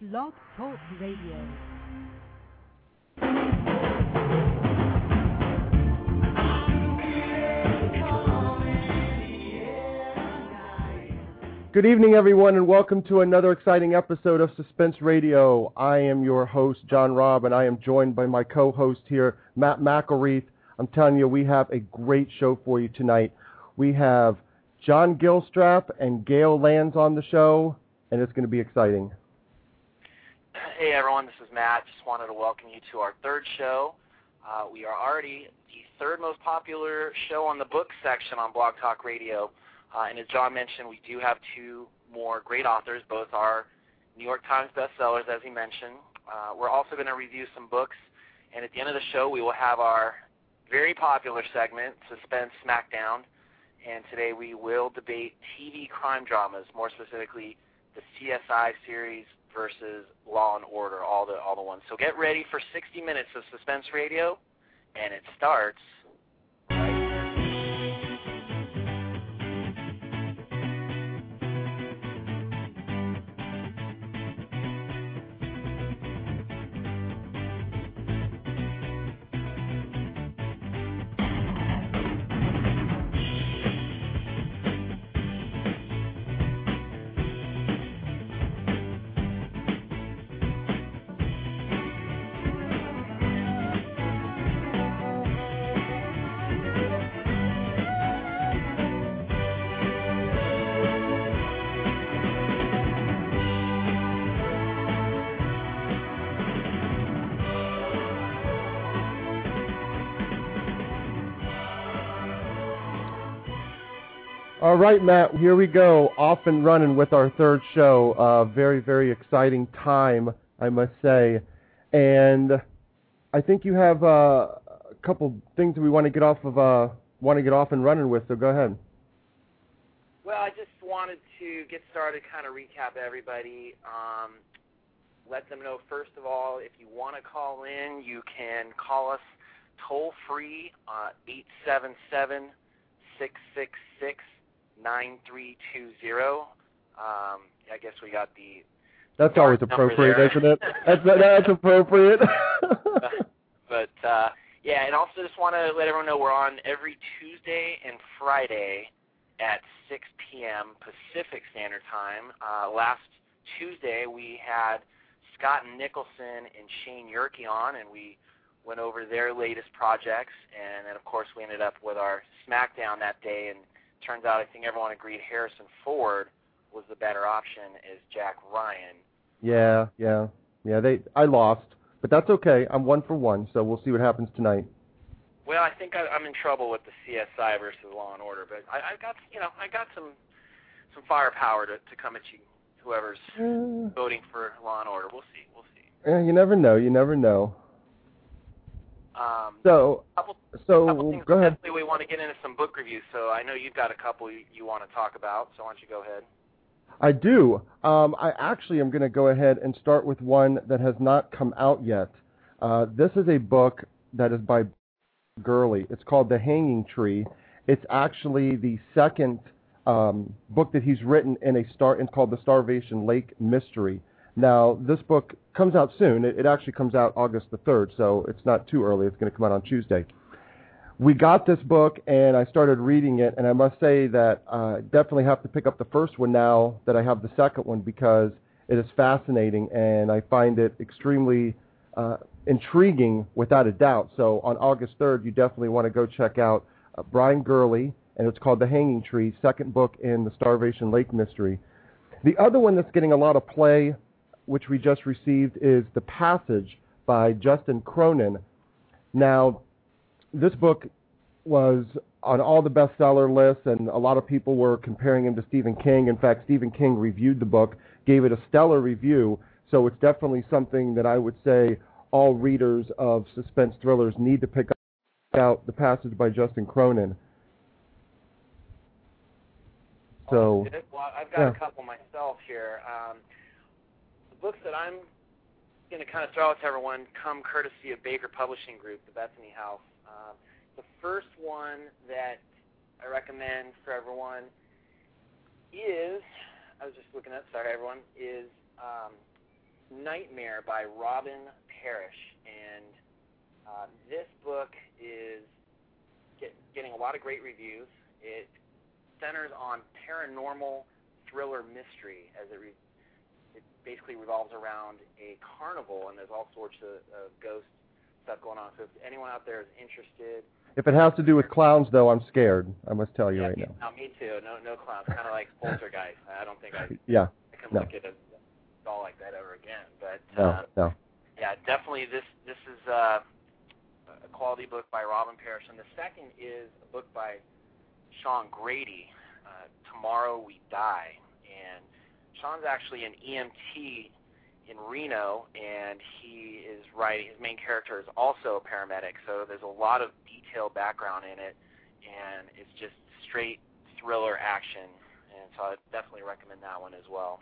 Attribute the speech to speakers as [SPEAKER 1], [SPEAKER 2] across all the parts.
[SPEAKER 1] Blog Talk Radio.
[SPEAKER 2] Good evening, everyone, and welcome to another exciting episode of Suspense Radio. I am your host, John Robb, and I am joined by my co-host here, Matt McElreath. I'm telling you, we have a great show for you tonight. We have John Gilstrap and Gail Lands on the show, and it's going to be exciting.
[SPEAKER 3] Hey, everyone, this is Matt. Just wanted to welcome you to our third show. We are already the third most popular show on the book section on Blog Talk Radio. And as John mentioned, we do have two more great authors. Both are New York Times bestsellers, as he mentioned. We're also going to review some books. And at the end of the show, we will have our very popular segment, Suspense Smackdown. And today we will debate TV crime dramas, more specifically the CSI series versus Law & Order, all the ones. So get ready for 60 minutes of Suspense Radio, and it starts
[SPEAKER 2] All right, Matt, here we go, off and running with our third show. Very, very exciting time, I must say. And I think you have a couple things that we want to get off and running with, so go ahead.
[SPEAKER 3] Well, I just wanted to get started, kind of recap everybody. Let them know, first of all, if you want to call in, you can call us toll-free, 877-666-9320. I guess we got the...
[SPEAKER 2] That's always appropriate, isn't it? That's appropriate.
[SPEAKER 3] But, yeah, and also just want to let everyone know we're on every Tuesday and Friday at 6 p.m. Pacific Standard Time. Last Tuesday we had Scott Nicholson and Shane Yerke on, and we went over their latest projects, and then, of course, we ended up with our Smackdown that day, and turns out I think everyone agreed Harrison Ford was the better option as Jack Ryan. Yeah.
[SPEAKER 2] I lost, but that's okay. I'm 1 for 1, so we'll see what happens tonight.
[SPEAKER 3] Well, I think I'm in trouble with the CSI versus Law and Order, but I got some firepower to come at you, whoever's voting for Law and Order. We'll see.
[SPEAKER 2] You never know. So go ahead.
[SPEAKER 3] We want to get into some book reviews, so I know you've got a couple you want to talk about, so why don't you go ahead?
[SPEAKER 2] I do. I actually am going to go ahead and start with one that has not come out yet. This is a book that is by Gurley. It's called The Hanging Tree. It's actually the second book that he's written it's called The Starvation Lake Mystery. Now, this book comes out soon. It actually comes out August the 3rd, so it's not too early. It's going to come out on Tuesday. We got this book, and I started reading it, and I must say that I definitely have to pick up the first one now that I have the second one because it is fascinating, and I find it extremely intriguing without a doubt. So on August 3rd, you definitely want to go check out Brian Gurley, and it's called The Hanging Tree, second book in the Starvation Lake Mystery. The other one that's getting a lot of play, which we just received, is The Passage by Justin Cronin. Now, this book was on all the bestseller lists, and a lot of people were comparing him to Stephen King. In fact, Stephen King reviewed the book, gave it a stellar review, so it's definitely something that I would say all readers of suspense thrillers need to pick out, The Passage by Justin Cronin. So,
[SPEAKER 3] well, I've got a couple myself here. The books that I'm going to kind of throw out to everyone come courtesy of Baker Publishing Group, the Bethany House. The first one that I recommend for everyone is, I was just looking up, sorry everyone, is Nightmare by Robin Parrish, and this book is getting a lot of great reviews. It centers on paranormal thriller mystery, as it basically revolves around a carnival, and there's all sorts of ghost stuff going on. So if anyone out there is interested,
[SPEAKER 2] If it has to do with clowns, though, I'm scared. I must tell you right now.
[SPEAKER 3] No, me too. No clowns. Kind of like Poltergeist. I don't think I can look at a doll like that ever again. But
[SPEAKER 2] no.
[SPEAKER 3] Yeah, definitely. This is a quality book by Robin Parrish, and the second is a book by Sean Grady, Tomorrow We Die. And Sean's actually an EMT in Reno, and he is writing. His main character is also a paramedic, so there's a lot of detailed background in it, and it's just straight thriller action. And so I definitely recommend that one as well.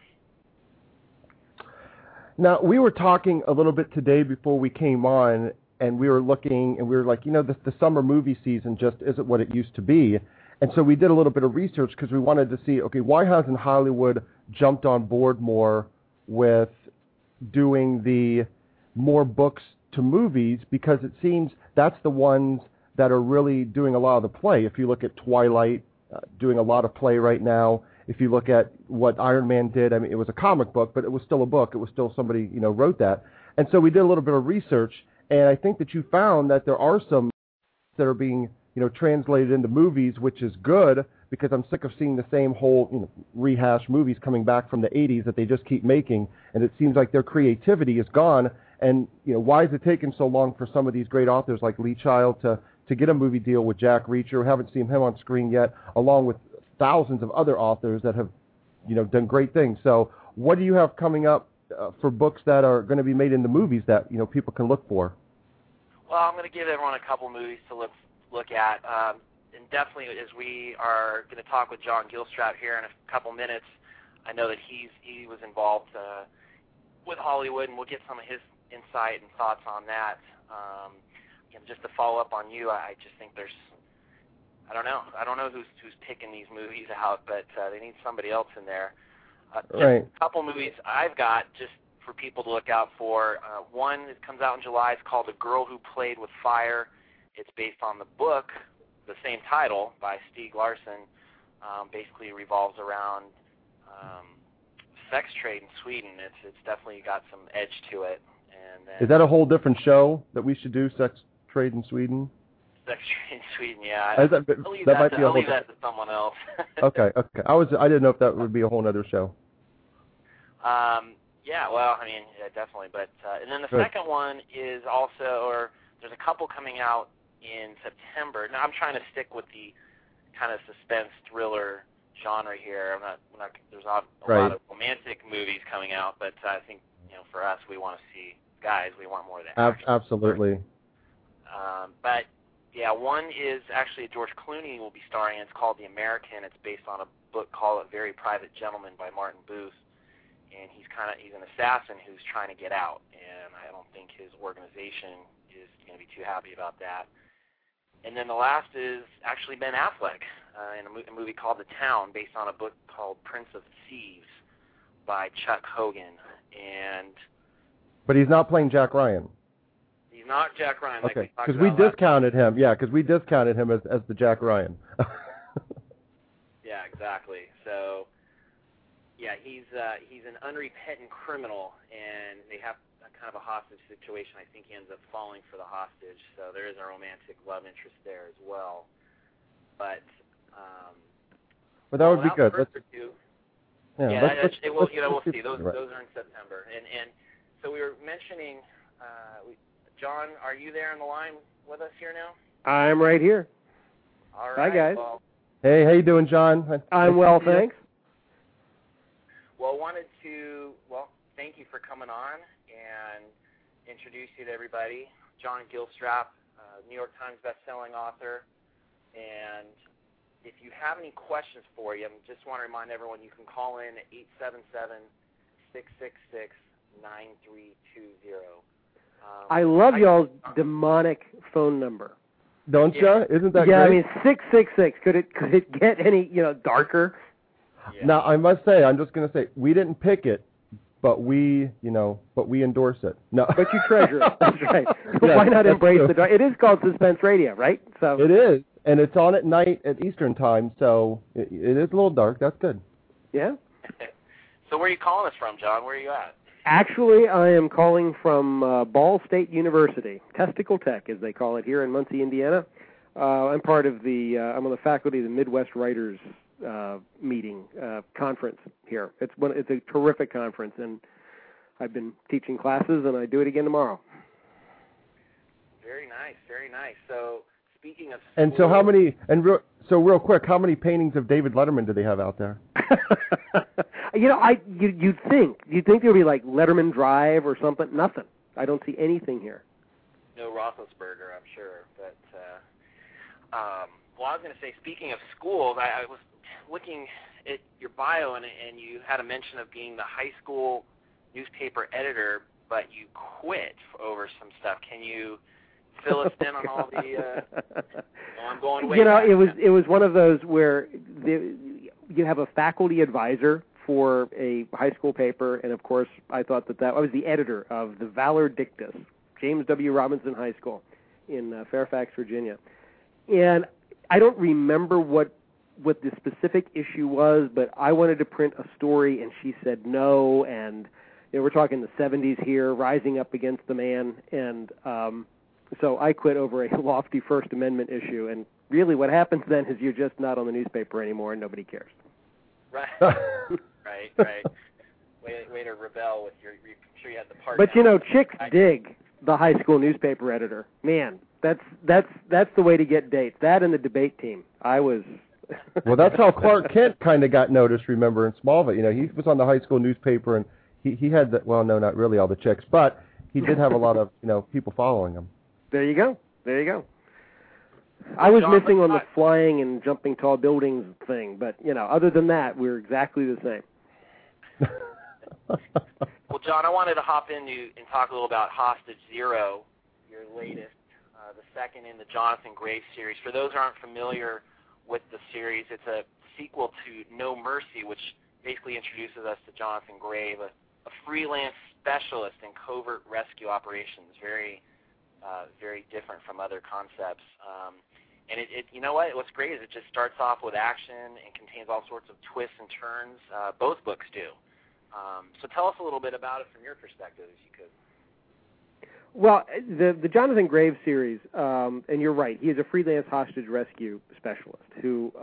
[SPEAKER 2] Now, we were talking a little bit today before we came on, and we were looking, and we were like, the summer movie season just isn't what it used to be. And so we did a little bit of research because we wanted to see, okay, why hasn't Hollywood jumped on board more with doing the more books to movies? Because it seems that's the ones that are really doing a lot of the play. If you look at Twilight, doing a lot of play right now. If you look at what Iron Man did, I mean, it was a comic book, but it was still a book. It was still somebody, wrote that. And so we did a little bit of research, and I think that you found that there are some that are being, translated into movies, which is good, because I'm sick of seeing the same whole, rehash movies coming back from the 80s that they just keep making, and it seems like their creativity is gone. And, why is it taking so long for some of these great authors like Lee Child to get a movie deal with Jack Reacher? We haven't seen him on screen yet, along with thousands of other authors that have, done great things. So what do you have coming up for books that are going to be made into movies that, people can look for?
[SPEAKER 3] Well, I'm going to give everyone a couple movies to look at. And definitely, as we are going to talk with John Gilstrap here in a couple minutes, I know that he was involved with Hollywood, and we'll get some of his insight and thoughts on that. And just to follow up on you, I just think there's, I don't know who's picking these movies out, but they need somebody else in there.
[SPEAKER 2] Right.
[SPEAKER 3] A couple movies I've got just for people to look out for. One that comes out in July. It's called The Girl Who Played with Fire. It's based on the book, the same title, by Stieg Larsson. Basically revolves around sex trade in Sweden. It's definitely got some edge to it. And then,
[SPEAKER 2] is that a whole different show that we should do, Sex Trade in Sweden?
[SPEAKER 3] Sex trade in Sweden, yeah.
[SPEAKER 2] I'll leave that
[SPEAKER 3] to someone else.
[SPEAKER 2] Okay. I didn't know if that would be a whole other show.
[SPEAKER 3] Yeah, well, I mean, yeah, definitely. But and then the second one is also, or there's a couple coming out in September. Now I'm trying to stick with the kind of suspense thriller genre here. There's a lot of romantic movies coming out, but I think for us, we want to see we want more of that.
[SPEAKER 2] Absolutely.
[SPEAKER 3] But yeah, one is actually George Clooney will be starring in. It's called The American. It's based on a book called A Very Private Gentleman by Martin Booth. And he's an assassin who's trying to get out, and I don't think his organization is going to be too happy about that. And then the last is actually Ben Affleck in a movie called The Town, based on a book called Prince of Thieves by Chuck Hogan.
[SPEAKER 2] But he's not playing Jack Ryan.
[SPEAKER 3] He's not Jack Ryan.
[SPEAKER 2] Okay, because we discounted him. Yeah, because we discounted him as the Jack Ryan.
[SPEAKER 3] Yeah, exactly. So. Yeah, he's an unrepentant criminal, and they have kind of a hostage situation. I think he ends up falling for the hostage, so there is a romantic love interest there as well. But
[SPEAKER 2] that would be good.
[SPEAKER 3] We'll see. Those are in September, and so we were mentioning, John, are you there on the line with us here now?
[SPEAKER 4] I'm right here.
[SPEAKER 3] All right.
[SPEAKER 4] Hi, guys.
[SPEAKER 3] Well,
[SPEAKER 2] hey, how you doing, John?
[SPEAKER 4] I'm well, thanks.
[SPEAKER 3] Well, thank you for coming on and introduce you to everybody. John Gilstrap, New York Times best-selling author. And if you have any questions for you, I just want to remind everyone you can call in at 877-666-9320.
[SPEAKER 4] I love y'all's demonic phone number.
[SPEAKER 2] Don't you? Isn't that great?
[SPEAKER 4] Yeah, I mean, 666. Could it get any darker?
[SPEAKER 3] Yeah.
[SPEAKER 2] Now, I must say, I'm just going to say, we didn't pick it, but we endorse it. No.
[SPEAKER 4] But you treasure it. That's right.
[SPEAKER 2] Yes,
[SPEAKER 4] Why not
[SPEAKER 2] that's
[SPEAKER 4] embrace
[SPEAKER 2] true.
[SPEAKER 4] the dark? It is called suspense radio, right? So
[SPEAKER 2] It is, and it's on at night at Eastern time, so it is a little dark. That's good.
[SPEAKER 4] yeah.
[SPEAKER 3] So where are you calling us from, John? Where are you at?
[SPEAKER 4] Actually, I am calling from Ball State University, Testicle Tech, as they call it here in Muncie, Indiana. I'm part of I'm on the faculty of the Midwest Writers meeting conference here. It's a terrific conference, and I've been teaching classes, and I do it again tomorrow.
[SPEAKER 3] Very nice, very nice. So speaking of
[SPEAKER 2] And so how many? And real quick, how many paintings of David Letterman do they have out there?
[SPEAKER 4] You'd think there'd be like Letterman Drive or something. Nothing. I don't see anything here.
[SPEAKER 3] No Roethlisberger, I'm sure. But well, I was going to say, speaking of schools, I was looking at your bio, and you had a mention of being the high school newspaper editor, but you quit over some stuff. Can you fill us in on all the? I'm going way back.
[SPEAKER 4] It was one of those where you have a faculty advisor for a high school paper, and of course I thought that I was the editor of the Valor Dictus, James W. Robinson High School in Fairfax, Virginia. And I don't remember what the specific issue was, but I wanted to print a story, and she said no, and we're talking the 70s here, rising up against the man, and so I quit over a lofty First Amendment issue, and really what happens then is you're just not on the newspaper anymore, and nobody cares.
[SPEAKER 3] Right. Right. Way to rebel with your. I'm sure you had the part.
[SPEAKER 4] But chicks dig the high school newspaper editor. Man, that's the way to get dates. That and the debate team. I was.
[SPEAKER 2] Well, that's how Clark Kent kind of got noticed. Remember in Smallville, he was on the high school newspaper, and he had the. Well, no, not really all the chicks, but he did have a lot of people following him.
[SPEAKER 4] There you go. I was missing on the flying and jumping tall buildings thing, but other than that, we're exactly the same.
[SPEAKER 3] Well, John, I wanted to hop in and talk a little about Hostage Zero, your latest, the second in the Jonathan Graves series. For those who aren't familiar with the series, it's a sequel to No Mercy, which basically introduces us to Jonathan Graves, a freelance specialist in covert rescue operations, very different from other concepts. And what's great is it just starts off with action and contains all sorts of twists and turns. Both books do. So tell us a little bit about it from your perspective, if you could.
[SPEAKER 4] Well, the Jonathan Graves series, and you're right, he is a freelance hostage rescue specialist who,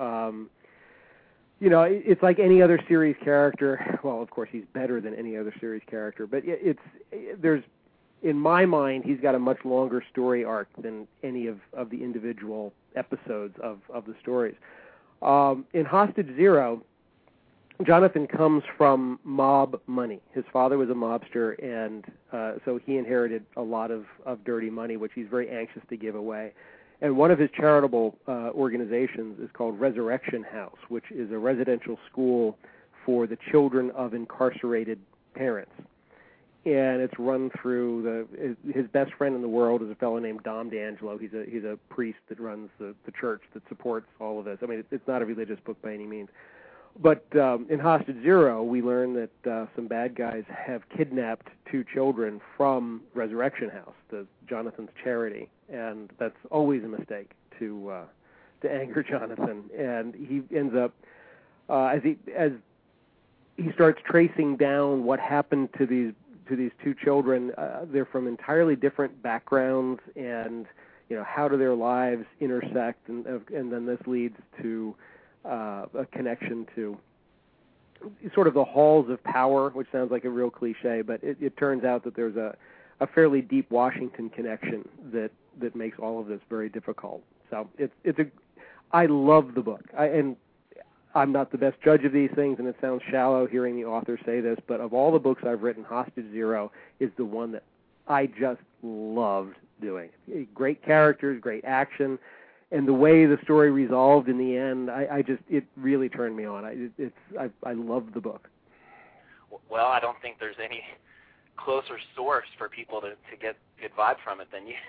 [SPEAKER 4] it's like any other series character. Well, of course, he's better than any other series character, but in my mind, he's got a much longer story arc than any of the individual episodes of the stories. In Hostage Zero, Jonathan comes from mob money. His father was a mobster, and so he inherited a lot of dirty money, which he's very anxious to give away. And one of his charitable organizations is called Resurrection House, which is a residential school for the children of incarcerated parents. And it's run through his best friend in the world is a fellow named Dom D'Angelo. He's a priest that runs the church that supports all of this. I mean, it's not a religious book by any means. But in Hostage Zero, we learn that some bad guys have kidnapped 2 children from Resurrection House, Jonathan's charity, and that's always a mistake to anger Jonathan. And he ends up as he starts tracing down what happened to these 2 children. They're from entirely different backgrounds, and how do their lives intersect, and then this leads to a connection to sort of the halls of power, which sounds like a real cliche, but it turns out that there's a fairly deep Washington connection that makes all of this very difficult. So I love the book, and I'm not the best judge of these things, and it sounds shallow hearing the author say this, but of all the books I've written, Hostage Zero is the one that I just loved doing. Great characters, great action, and the way the story resolved in the end, it really turned me on. I love the book.
[SPEAKER 3] Well, I don't think there's any closer source for people to get good vibe from it than you.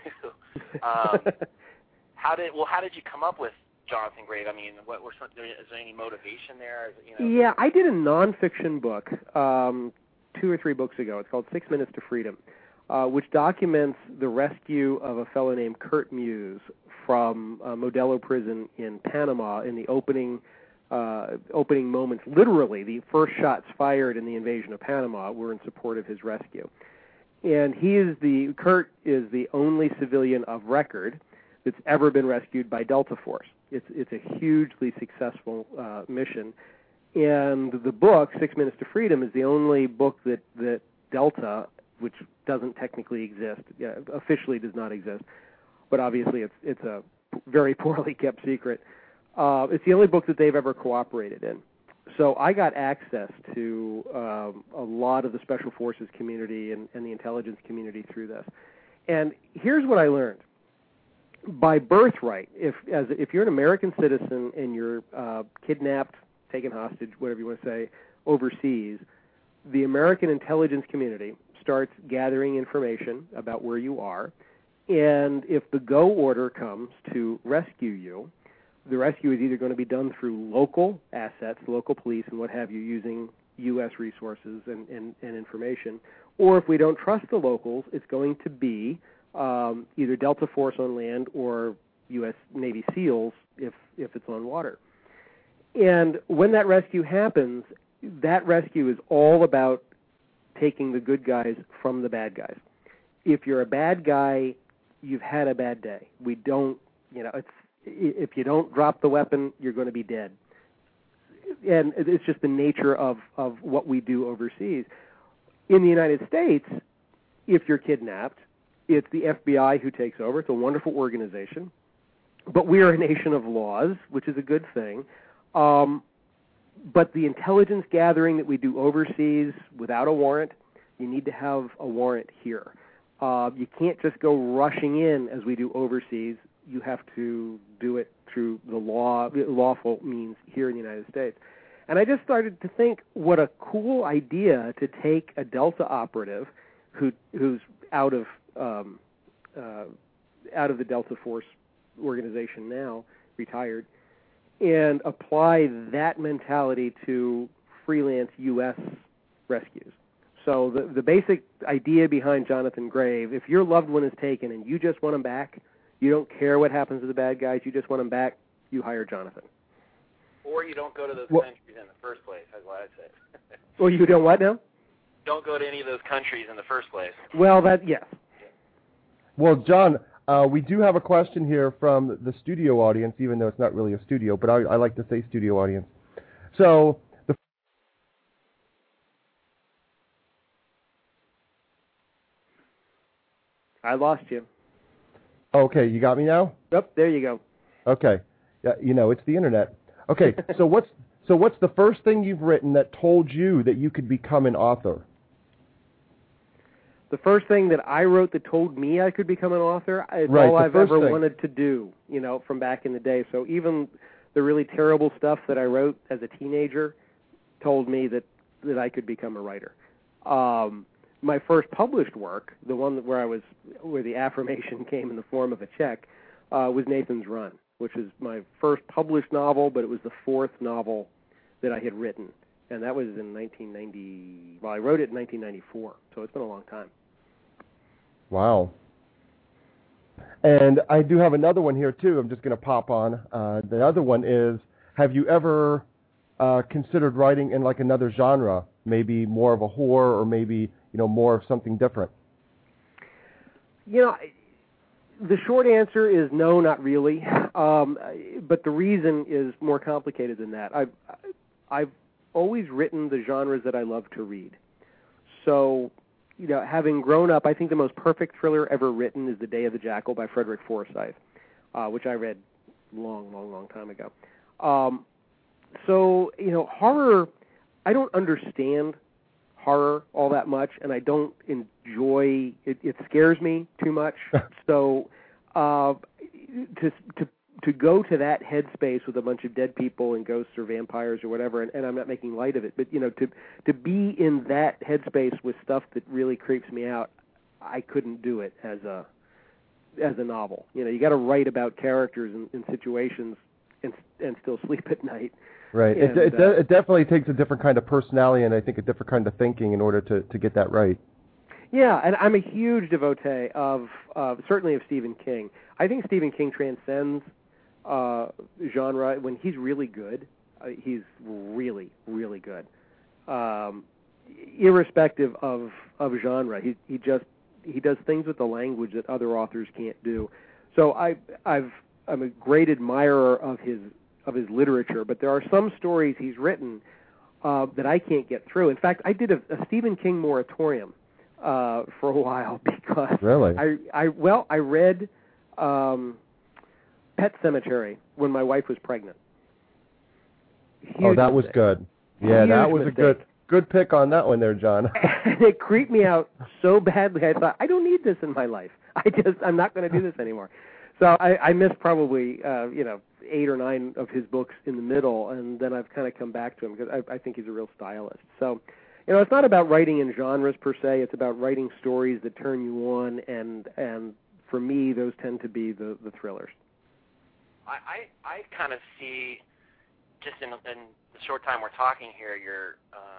[SPEAKER 3] How did you come up with Jonathan Graves? I mean, is there any motivation there?
[SPEAKER 4] Yeah, I did a nonfiction book 2 or 3 books ago. It's called 6 Minutes to Freedom, which documents the rescue of a fellow named Kurt Muse from Modelo Prison in Panama in the opening moments. Literally, the first shots fired in the invasion of Panama were in support of his rescue. And Kurt is the only civilian of record that's ever been rescued by Delta Force. It's a hugely successful mission. And the book, 6 Minutes to Freedom, is the only book that Delta, which doesn't technically exist, officially does not exist, but obviously it's a very poorly kept secret. It's the only book that they've ever cooperated in. So I got access to a lot of the Special Forces community and the intelligence community through this. And here's what I learned. By birthright, if you're an American citizen and you're kidnapped, taken hostage, whatever you want to say, overseas, the American intelligence community starts gathering information about where you are, and if the go order comes to rescue you, the rescue is either going to be done through local assets, local police and what have you, using U.S. resources and information, or if we don't trust the locals, it's going to be either Delta Force on land or U.S. Navy SEALs if it's on water. And when that rescue happens, that rescue is all about taking the good guys from the bad guys. If you're a bad guy, you've had a bad day. We don't, if you don't drop the weapon, you're going to be dead. And it's just the nature of what we do overseas. In the United States, if you're kidnapped, it's the FBI who takes over. It's a wonderful organization. But we are a nation of laws, which is a good thing. But the intelligence gathering that we do overseas without a warrant, you need to have a warrant here. You can't just go rushing in as we do overseas. You have to do it through the lawful means here in the United States. And I just started to think, what a cool idea to take a Delta operative who's out of the Delta Force organization now, retired, and apply that mentality to freelance U.S. rescues. So the basic idea behind Jonathan Grave, if your loved one is taken and you just want him back, you don't care what happens to the bad guys, you just want him back, you hire Jonathan.
[SPEAKER 3] Or you don't go to those countries in the first place, that's what I'd say.
[SPEAKER 4] Well, you don't what now?
[SPEAKER 3] Don't go to any of those countries in the first place.
[SPEAKER 4] Well, yes.
[SPEAKER 2] Well, John, we do have a question here from the studio audience, even though it's not really a studio, but I like to say studio audience. So
[SPEAKER 4] I lost you.
[SPEAKER 2] Okay, you got me now?
[SPEAKER 4] Yep, there you go.
[SPEAKER 2] Okay. Yeah, it's the internet. Okay, so what's the first thing you've written that told you that you could become an author?
[SPEAKER 4] The first thing that I wrote that told me I could become an author, it's
[SPEAKER 2] right,
[SPEAKER 4] all I've ever
[SPEAKER 2] thing.
[SPEAKER 4] wanted to do, from back in the day. So even the really terrible stuff that I wrote as a teenager told me that I could become a writer. My first published work, the one where the affirmation came in the form of a check, was Nathan's Run, which is my first published novel, but it was the fourth novel that I had written. And that was in 1990, I wrote it in 1994, so it's been a long time.
[SPEAKER 2] Wow. And I do have another one here, too. I'm just going to pop on. The other one is, have you ever considered writing in like another genre, maybe more of a horror or maybe, more of something different?
[SPEAKER 4] The short answer is no, not really. But the reason is more complicated than that. I've always written the genres that I love to read. So, having grown up, I think the most perfect thriller ever written is The Day of the Jackal by Frederick Forsyth, which I read long time ago. So, horror, I don't understand horror all that much, and I don't enjoy it. It scares me too much. So to go to that headspace with a bunch of dead people and ghosts or vampires or whatever, and I'm not making light of it, but to be in that headspace with stuff that really creeps me out, I couldn't do it as a novel. You got to write about characters and situations and still sleep at night.
[SPEAKER 2] Right.
[SPEAKER 4] And,
[SPEAKER 2] It definitely takes a different kind of personality and I think a different kind of thinking in order to get that right.
[SPEAKER 4] Yeah, and I'm a huge devotee of certainly of Stephen King. I think Stephen King transcends genre. When he's really good, he's really, really good. Irrespective of genre, he does things with the language that other authors can't do. So I'm a great admirer of his literature, but there are some stories he's written that I can't get through. In fact, I did a Stephen King moratorium for a while because
[SPEAKER 2] really?
[SPEAKER 4] I read Pet Sematary when my wife was pregnant. Huge
[SPEAKER 2] that was
[SPEAKER 4] mistake.
[SPEAKER 2] good. Yeah,
[SPEAKER 4] Huge
[SPEAKER 2] that was
[SPEAKER 4] mistake.
[SPEAKER 2] a good pick on that one there, John.
[SPEAKER 4] And it creeped me out so badly. I thought, I don't need this in my life. I'm not going to do this anymore. So I missed probably 8 or 9 of his books in the middle, and then I've kind of come back to him because I think he's a real stylist. So, it's not about writing in genres per se. It's about writing stories that turn you on, and for me, those tend to be the thrillers.
[SPEAKER 3] I kind of see, just in the short time we're talking here, your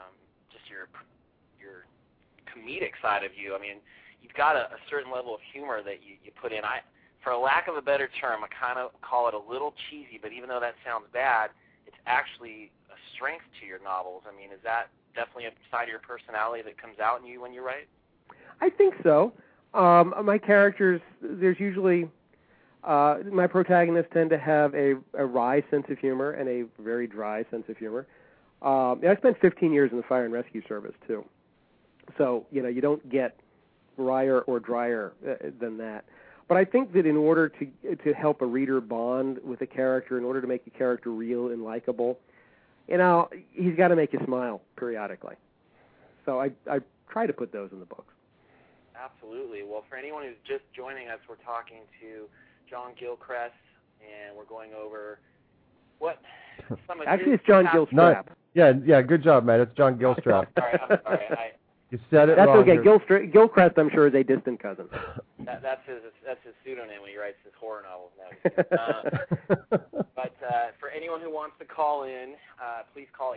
[SPEAKER 3] comedic side of you. I mean, you've got a certain level of humor that you put in. For a lack of a better term, I kind of call it a little cheesy, but even though that sounds bad, it's actually a strength to your novels. I mean, is that definitely a side of your personality that comes out in you when you write?
[SPEAKER 4] I think so. My characters, there's usually, my protagonists tend to have a wry sense of humor and a very dry sense of humor. I spent 15 years in the fire and rescue service, too. So, you don't get wryer or drier than that. But I think that in order to help a reader bond with a character, in order to make a character real and likable, he's got to make you smile periodically. So I try to put those in the books.
[SPEAKER 3] Absolutely. Well, for anyone who's just joining us, we're talking to John Gilchrist, and we're going over some of
[SPEAKER 4] Actually, it's John Gilstrap.
[SPEAKER 2] Yeah, good job, Matt. It's John Gilstrap.
[SPEAKER 3] I'm sorry.
[SPEAKER 2] You said it
[SPEAKER 4] That's
[SPEAKER 2] wrong.
[SPEAKER 4] okay. Gilchrist, I'm sure, is a distant cousin.
[SPEAKER 3] That's his pseudonym when he writes his horror novels now. But for anyone who wants to call in, please call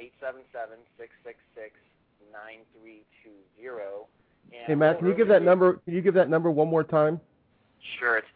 [SPEAKER 3] 877-666-9320.
[SPEAKER 2] Hey, Matt, can you give that number? Can you give that number one more time?
[SPEAKER 3] Sure, it's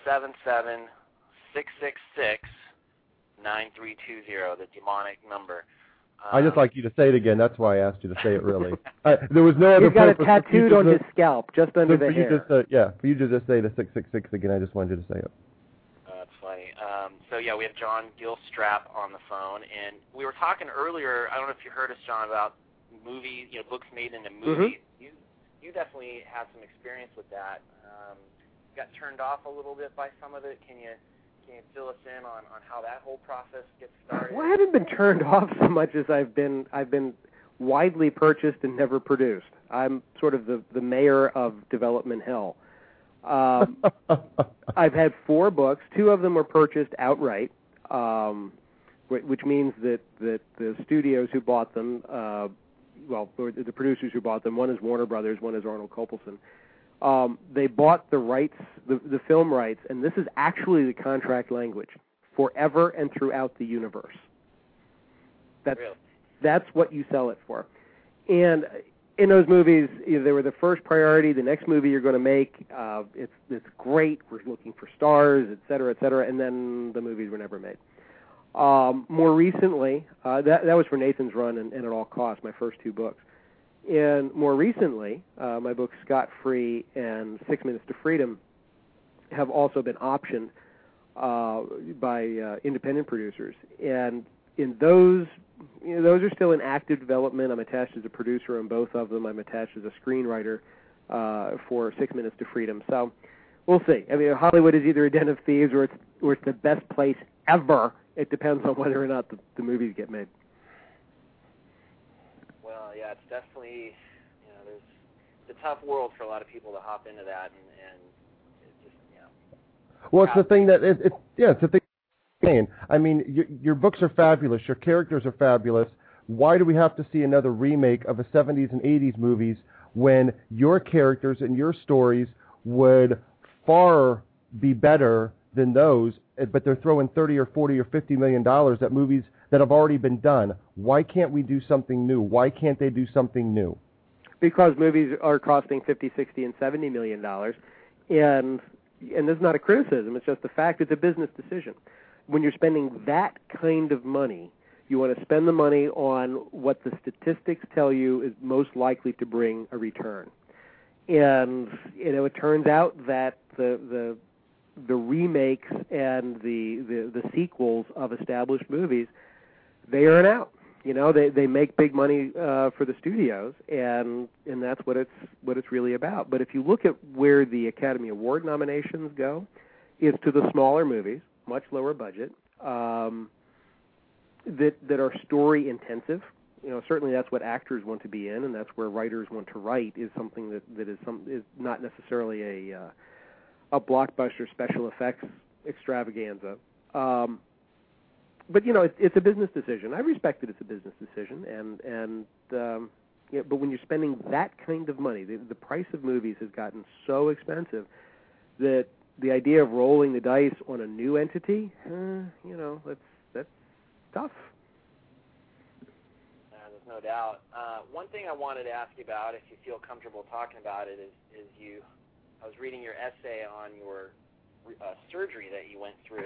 [SPEAKER 3] 877-666-9320, the demonic number.
[SPEAKER 2] I just like you to say it again. That's why I asked you to say it really. There was no other
[SPEAKER 4] He's got it
[SPEAKER 2] purpose.
[SPEAKER 4] tattooed on his scalp, just under the hair.
[SPEAKER 2] For you to just say the 666 again, I just wanted you to say it.
[SPEAKER 3] That's funny. We have John Gilstrap on the phone, and we were talking earlier, I don't know if you heard us, John, about movies, books made into movies. Mm-hmm. You definitely have some experience with that. Got turned off a little bit by some of it. Can you fill us in on how that whole process gets started?
[SPEAKER 4] Well, I haven't been turned off so much as I've been widely purchased and never produced. I'm sort of the mayor of development hell. I've had 4 books. 2 of them were purchased outright, which means that the studios who bought them, or the producers who bought them, one is Warner Brothers, one is Arnold Kopelson. They bought the rights, the film rights, and this is actually the contract language, forever and throughout the universe. That's what you sell it for. And in those movies, they were the first priority. The next movie you're going to make, it's great. We're looking for stars, et cetera, and then the movies were never made. More recently, that was for Nathan's Run and At All Costs, my first 2 books. And more recently, my books Scot Free and 6 Minutes to Freedom have also been optioned by independent producers. And in those are still in active development. I'm attached as a producer on both of them. I'm attached as a screenwriter for 6 Minutes to Freedom. So we'll see. I mean, Hollywood is either a den of thieves or it's the best place ever. It depends on whether or not the movies get made.
[SPEAKER 3] Well, yeah, it's definitely, it's a tough world for a lot of people to hop into that, and it's just,
[SPEAKER 2] Well, it's the thing that, it's the thing. I mean, your books are fabulous. Your characters are fabulous. Why do we have to see another remake of the 70s and 80s movies when your characters and your stories would far be better than those, but they're throwing $30 or $40 or $50 million at movies that have already been done. Why can't we do something new? Why can't they do something new?
[SPEAKER 4] Because movies are costing $50, $60, and $70 million, and this is not a criticism, it's just a fact, it's a business decision. When you're spending that kind of money, you want to spend the money on what the statistics tell you is most likely to bring a return. And it turns out that the remakes and the sequels of established movies, they earn out. They make big money for the studios, and that's what it's really about. But if you look at where the Academy Award nominations go, it's to the smaller movies, much lower budget, that are story intensive. Certainly that's what actors want to be in, and that's where writers want to write, is something that is not necessarily a blockbuster special effects extravaganza. But it's a business decision. I respect that it's a business decision, but when you're spending that kind of money, the price of movies has gotten so expensive that the idea of rolling the dice on a new entity, that's tough.
[SPEAKER 3] There's no doubt. One thing I wanted to ask you about, if you feel comfortable talking about it, is I was reading your essay on your surgery that you went through.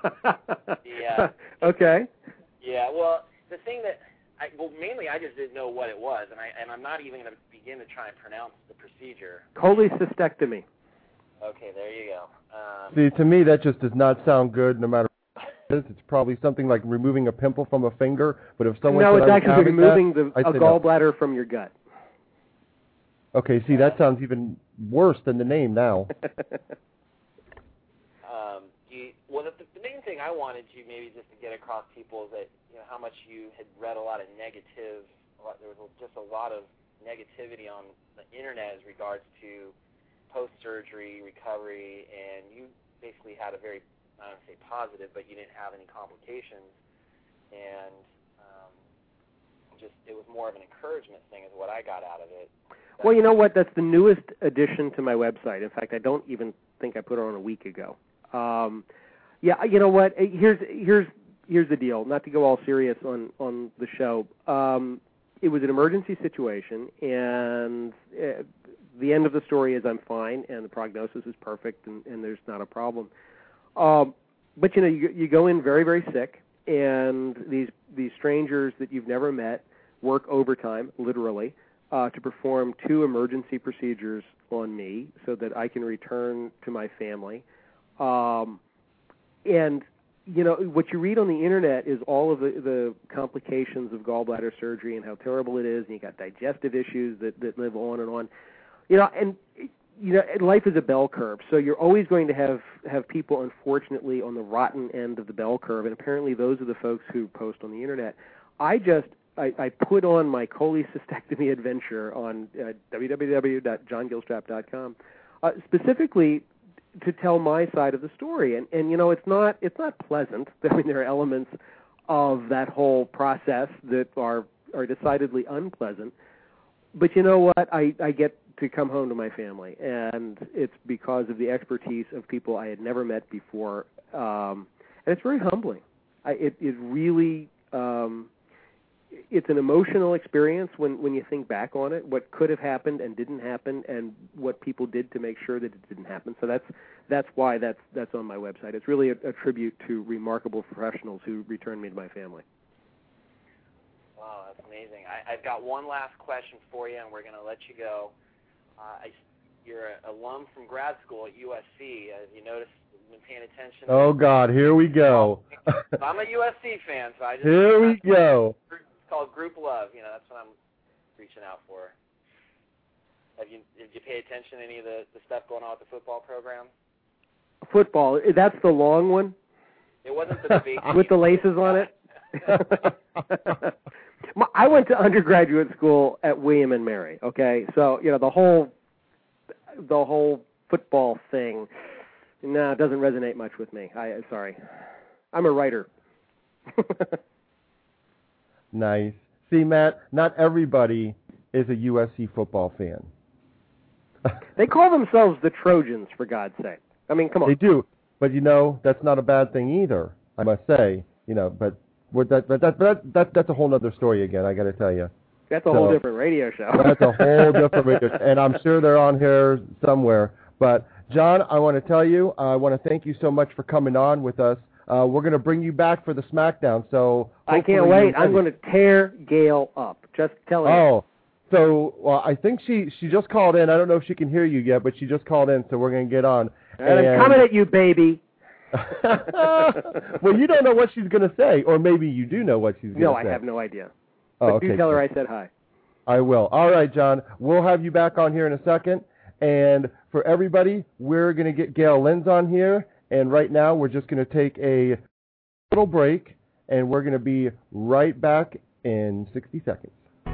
[SPEAKER 4] Okay.
[SPEAKER 3] Yeah. Well, the thing that mainly I just didn't know what it was, and I'm not even going to begin to try and pronounce the procedure.
[SPEAKER 4] Cholecystectomy.
[SPEAKER 3] Okay, there you go.
[SPEAKER 2] See, to me, that just does not sound good, no matter what it is. It's probably something like removing a pimple from a finger, but if someone
[SPEAKER 4] No,
[SPEAKER 2] said
[SPEAKER 4] it's
[SPEAKER 2] I was
[SPEAKER 4] actually
[SPEAKER 2] having
[SPEAKER 4] removing
[SPEAKER 2] that,
[SPEAKER 4] a gallbladder from your gut.
[SPEAKER 2] Okay, see, that sounds even worse than the name now.
[SPEAKER 3] The main thing I wanted you maybe just to get across people is that how much you had read a lot of negative. There was just a lot of negativity on the internet as regards to post-surgery recovery, and you basically had a very, I don't want to say positive, but you didn't have any complications, and it was more of an encouragement thing is what I got out of it.
[SPEAKER 4] Well, you know what? That's the newest addition to my website. In fact, I don't even think I put it on a week ago. Yeah, you know what? Here's the deal. Not to go all serious on the show. It was an emergency situation, and the end of the story is I'm fine, and the prognosis is perfect, and there's not a problem. But you go in very, very sick, and these strangers that you've never met work overtime, literally, to perform 2 emergency procedures on me so that I can return to my family. And what you read on the internet is all of the complications of gallbladder surgery and how terrible it is, and you got digestive issues that live on and on. Life is a bell curve, so you're always going to have people, unfortunately, on the rotten end of the bell curve, and apparently those are the folks who post on the internet. I put on my cholecystectomy adventure on www.johngilstrap.com specifically to tell my side of the story, and it's not pleasant. I mean, there are elements of that whole process that are decidedly unpleasant. But you know what? I get to come home to my family, and it's because of the expertise of people I had never met before, and it's very humbling. It really. It's an emotional experience when you think back on it, what could have happened and didn't happen, and what people did to make sure that it didn't happen. So that's why that's on my website. It's really a tribute to remarkable professionals who returned me to my family.
[SPEAKER 3] Wow, that's amazing. I've got one last question for you, and we're going to let you go. You're an alum from grad school at USC. Have you noticed? Been paying attention?
[SPEAKER 2] Oh God, here we go.
[SPEAKER 3] I'm a USC fan, so I just
[SPEAKER 2] here we go.
[SPEAKER 3] It's called Group Love. That's what I'm reaching out for. Did you pay attention to any of the stuff going on with the football program?
[SPEAKER 4] Football, that's the long one?
[SPEAKER 3] It wasn't the debate.
[SPEAKER 4] With the laces on it? I went to undergraduate school at William and Mary, okay? So, the whole football thing, no, it doesn't resonate much with me. Sorry. I'm a writer.
[SPEAKER 2] Nice. See, Matt, not everybody is a USC football fan.
[SPEAKER 4] They call themselves the Trojans, for God's sake. I mean, come on.
[SPEAKER 2] They do, but that's not a bad thing either, I must say. But That's a whole other story again, I got to tell you.
[SPEAKER 4] That's a whole different radio show.
[SPEAKER 2] That's a whole different radio show, and I'm sure they're on here somewhere. But, John, I want to tell you, I want to thank you so much for coming on with us. We're going to bring you back for the SmackDown, so
[SPEAKER 4] I can't wait. I'm going to tear Gail up. Just tell her.
[SPEAKER 2] Oh, so, well, I think she just called in. I don't know if she can hear you yet, but she just called in, so we're going to get on.
[SPEAKER 4] And I'm coming at you, baby.
[SPEAKER 2] Well, you don't know what she's going to say, or maybe you do know what she's going to say.
[SPEAKER 4] No, I have no idea. But do tell her I said hi.
[SPEAKER 2] I will. All right, John. We'll have you back on here in a second. And for everybody, we're going to get Gail Lynds on here. And right now, we're just going to take a little break, and we're going to be right back in 60 seconds.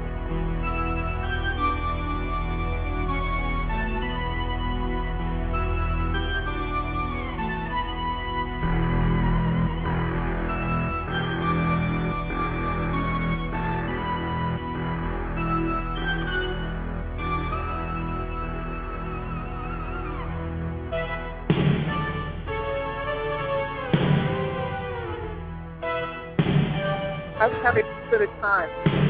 [SPEAKER 5] I was having a good time.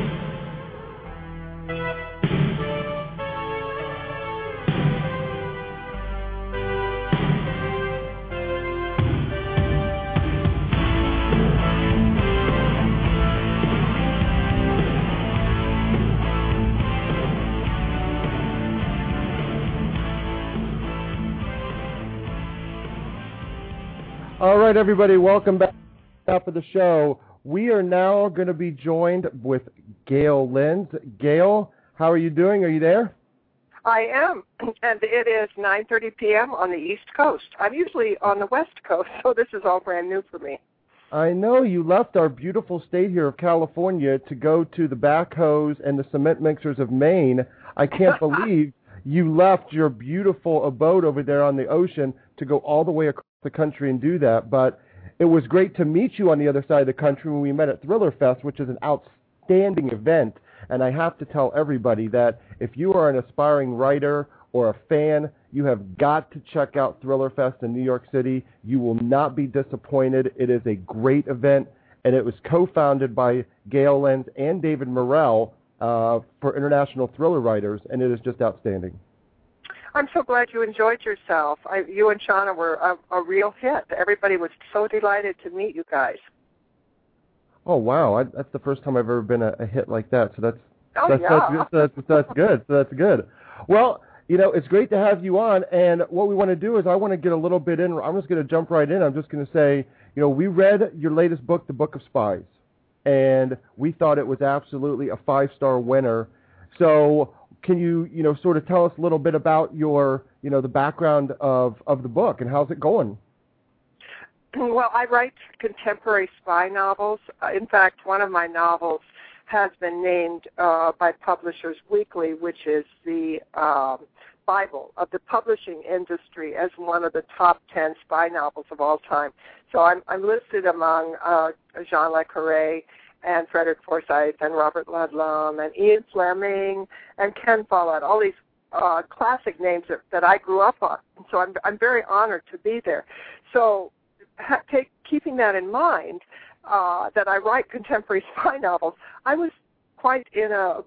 [SPEAKER 2] All right, everybody, welcome back to the show. We are now going to be joined with Gail Lynds. Gail, how are you doing? Are you there?
[SPEAKER 5] I am, and it is 9:30 p.m. on the East Coast. I'm usually on the West Coast, so this is all brand new for me.
[SPEAKER 2] I know you left our beautiful state here of California to go to the backhoes and the cement mixers of Maine. I can't believe you left your beautiful abode over there on the ocean to go all the way across the country and do that, but it was great to meet you on the other side of the country when we met at Thriller Fest, which is an outstanding event. And I have to tell everybody that if you are an aspiring writer or a fan, you have got to check out Thriller Fest in New York City. You will not be disappointed. It is a great event, and it was co-founded by Gail Lynds and David Morrell for international thriller writers, and it is just outstanding.
[SPEAKER 5] I'm so glad you enjoyed yourself. You and Shauna were a real hit. Everybody was so delighted to meet you guys.
[SPEAKER 2] Oh, wow. That's the first time I've ever been a hit like that. So that's good. So that's good. Well, you know, it's great to have you on. And what we want to do is I want to get a little bit in. I'm just going to jump right in. I'm just going to say, you know, we read your latest book, The Book of Spies, and we thought it was absolutely a 5-star winner. So can you, you know, sort of tell us a little bit about your, you know, the background of the book and how's it going?
[SPEAKER 5] Well, I write contemporary spy novels. In fact, one of my novels has been named by Publishers Weekly, which is the Bible of the publishing industry, as one of the top 10 spy novels of all time. So I'm listed among Jean Le Carré and Frederick Forsyth and Robert Ludlum and Ian Fleming and Ken Follett, all these classic names that I grew up on. So I'm very honored to be there. So keeping that in mind, that I write contemporary spy novels, I was quite in a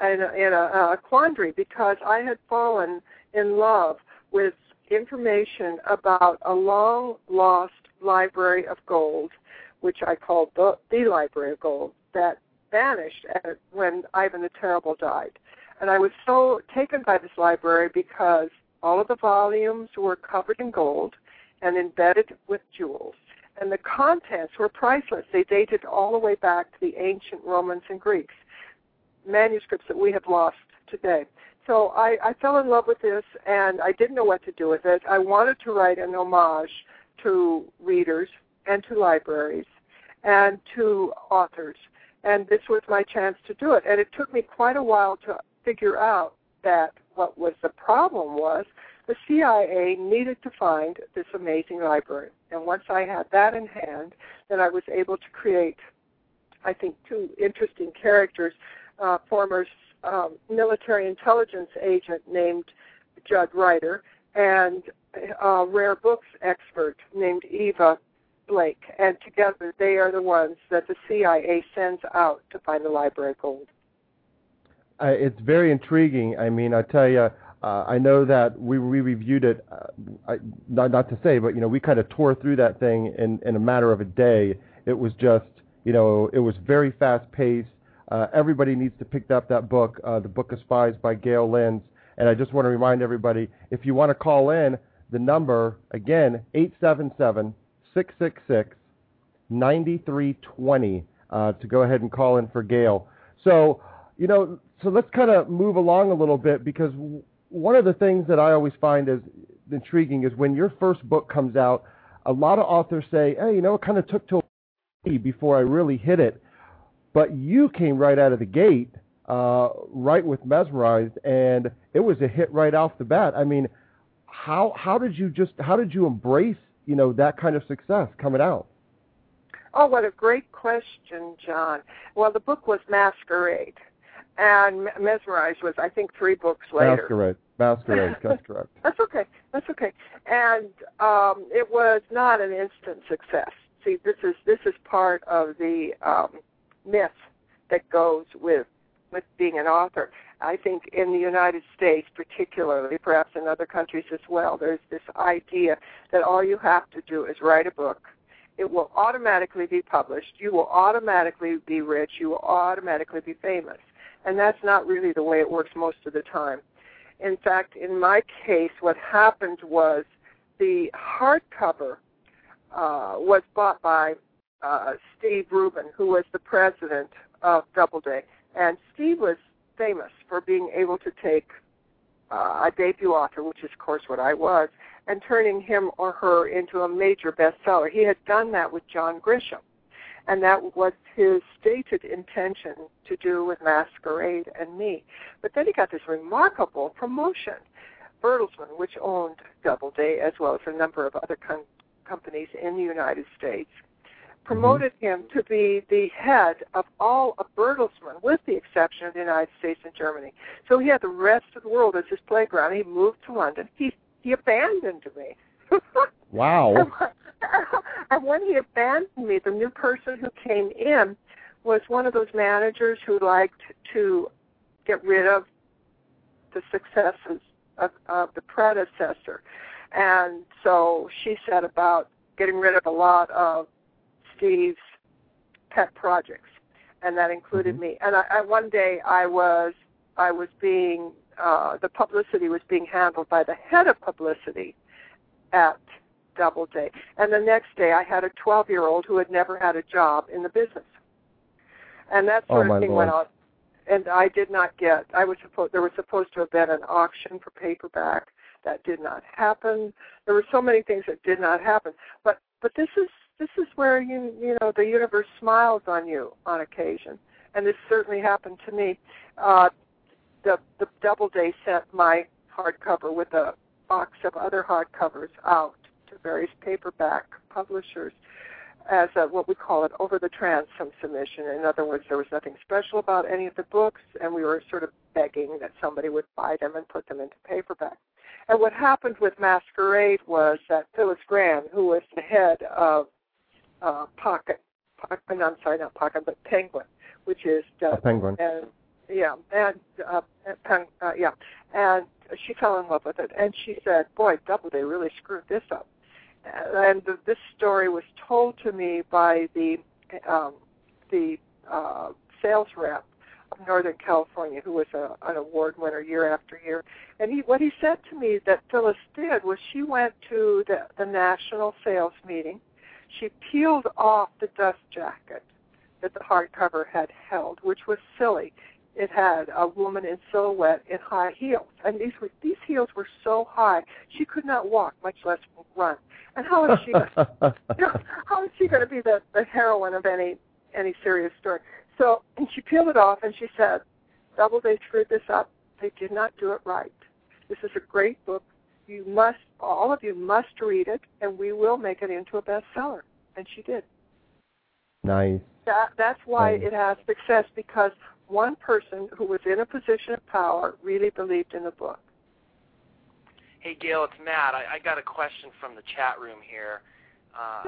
[SPEAKER 5] quandary because I had fallen in love with information about a long-lost library of gold, which I called the Library of Gold, that vanished when Ivan the Terrible died. And I was so taken by this library because all of the volumes were covered in gold and embedded with jewels. And the contents were priceless. They dated all the way back to the ancient Romans and Greeks, manuscripts that we have lost today. So I fell in love with this, and I didn't know what to do with it. I wanted to write an homage to readers and to libraries and to authors, and this was my chance to do it. And it took me quite a while to figure out that what was the problem was the CIA needed to find this amazing library. And once I had that in hand, then I was able to create, I think, two interesting characters, former military intelligence agent named Judd Ryder and a rare books expert named Eva Blake, and together they are the ones that the CIA sends out to find the Library of Gold.
[SPEAKER 2] It's very intriguing. I mean, I tell you, I know that we reviewed it, not to say, but, we kind of tore through that thing in a matter of a day. It was just, it was very fast-paced. Everybody needs to pick up that book, The Book of Spies by Gail Lynds. And I just want to remind everybody, if you want to call in, the number, again, 877-666-9320, to go ahead and call in for Gail. So, so let's kind of move along a little bit, because one of the things that I always find is intriguing is when your first book comes out, a lot of authors say, hey, it kind of took till before I really hit it. But you came right out of the gate, right with Mesmerized, and it was a hit right off the bat. I mean, how did you embrace, that kind of success coming out?
[SPEAKER 5] Oh, what a great question, John. Well, the book was Masquerade, and Mesmerized was, I think, 3 books later.
[SPEAKER 2] Masquerade, that's correct.
[SPEAKER 5] That's okay. And it was not an instant success. See, this is part of the myth that goes with being an author. I think in the United States particularly, perhaps in other countries as well, there's this idea that all you have to do is write a book. It will automatically be published. You will automatically be rich. You will automatically be famous. And that's not really the way it works most of the time. In fact, in my case, what happened was the hardcover was bought by Steve Rubin, who was the president of Doubleday. And Steve was famous for being able to take a debut author, which is, of course, what I was, and turning him or her into a major bestseller. He had done that with John Grisham, and that was his stated intention to do with Masquerade and me. But then he got this remarkable promotion. Bertelsmann, which owned Doubleday, as well as a number of other companies in the United States, promoted him to be the head of all of Bertelsmann, with the exception of the United States and Germany. So he had the rest of the world as his playground. He moved to London. He abandoned me.
[SPEAKER 2] Wow.
[SPEAKER 5] And when he abandoned me, the new person who came in was one of those managers who liked to get rid of the successes of the predecessor. And so she set about getting rid of a lot of Steve's pet projects, and that included me. And one day I was being the publicity was being handled by the head of publicity at Doubleday, and the next day I had a 12-year-old who had never had a job in the business, and that sort of thing went on. And I did not get. There was supposed to have been an auction for paperback. That did not happen. There were so many things that did not happen. But this is where the universe smiles on you on occasion, and this certainly happened to me. The Doubleday sent my hardcover with a box of other hardcovers out to various paperback publishers as what we call it over-the-transom submission. In other words, there was nothing special about any of the books, and we were sort of begging that somebody would buy them and put them into paperback. And what happened with Masquerade was that Phyllis Graham, who was the head of Penguin, which is
[SPEAKER 2] Penguin.
[SPEAKER 5] And she fell in love with it, and she said, "Boy, Doubleday really screwed this up." And this story was told to me by the sales rep of Northern California, who was an award winner year after year. And what he said to me that Phyllis did was she went to the national sales meeting. She peeled off the dust jacket that the hardcover had held, which was silly. It had a woman in silhouette in high heels, and these heels were so high she could not walk, much less run. And how is she? How is she going to be the heroine of any serious story? So and she peeled it off, and she said, "Doubleday screwed this up. They did not do it right. This is a great book. All of you must read it, and we will make it into a bestseller." And she did.
[SPEAKER 2] Nice.
[SPEAKER 5] That's why it has success, because one person who was in a position of power really believed in the book.
[SPEAKER 3] Hey, Gail, it's Matt. I got a question from the chat room here.
[SPEAKER 5] Yeah.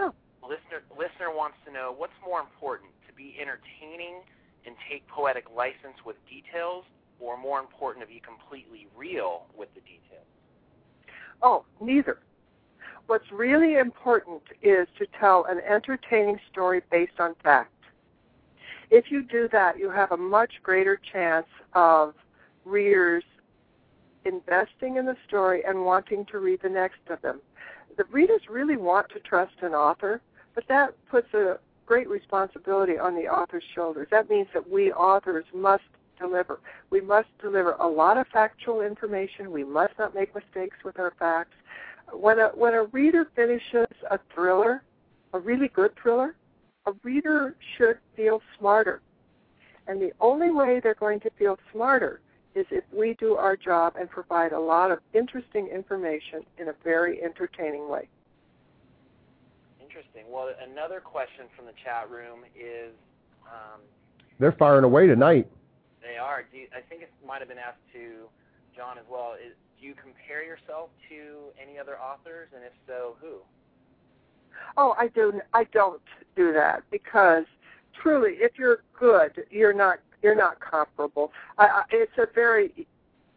[SPEAKER 3] listener wants to know what's more important, to be entertaining and take poetic license with details, or more important, to be completely real with the details?
[SPEAKER 5] Oh, neither. What's really important is to tell an entertaining story based on fact. If you do that, you have a much greater chance of readers investing in the story and wanting to read the next of them. The readers really want to trust an author, but that puts a great responsibility on the author's shoulders. That means that we authors must deliver. We must deliver a lot of factual information. We must not make mistakes with our facts. When a reader finishes a thriller, a really good thriller, a reader should feel smarter. And the only way they're going to feel smarter is if we do our job and provide a lot of interesting information in a very entertaining way.
[SPEAKER 3] Interesting. Well, another question from the chat room is...
[SPEAKER 2] they're firing away tonight.
[SPEAKER 3] They are. I think it might have been asked to John as well. Do you compare yourself to any other authors, and if so, who?
[SPEAKER 5] Oh, I don't do that, because truly, if you're good, you're not comparable. It's a very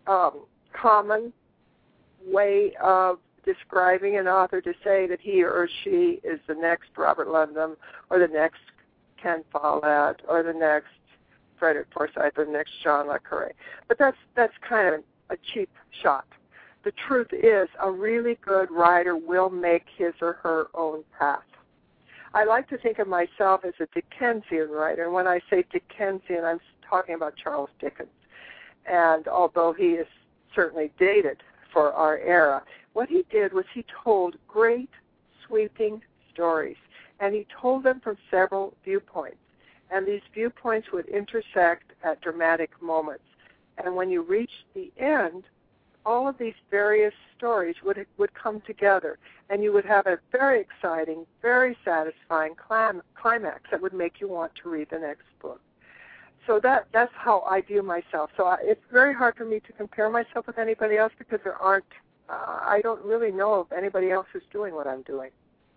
[SPEAKER 5] common way of describing an author to say that he or she is the next Robert Ludlum, or the next Ken Follett, or the next Frederick Forsyth, or the next John le Carré. But that's kind of a cheap shot. The truth is, a really good writer will make his or her own path. I like to think of myself as a Dickensian writer, and when I say Dickensian, I'm talking about Charles Dickens. And although he is certainly dated for our era, what he did was he told great, sweeping stories, and he told them from several viewpoints. And these viewpoints would intersect at dramatic moments. And when you reached the end, all of these various stories would come together, and you would have a very exciting, very satisfying climax that would make you want to read the next book. So that's how I view myself. So it's very hard for me to compare myself with anybody else, because I don't really know of anybody else who's doing what I'm doing.